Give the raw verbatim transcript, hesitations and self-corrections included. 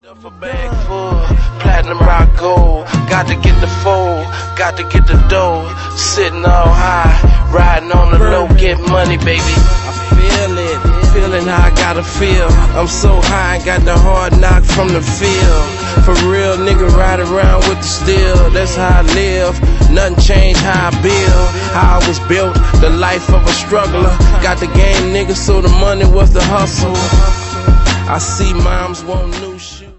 A bag full, platinum rock gold. Got to get the fold, got to get the dough. Sitting all high, riding on the low, get money, baby. I feel it, feeling how I gotta feel. I'm so high, got the hard knock from the field. For real, nigga, ride around with the steel. That's how I live, nothing changed how I build. How I was built, the life of a struggler. Got the game, nigga, so the money was the hustle. I see moms want new shit.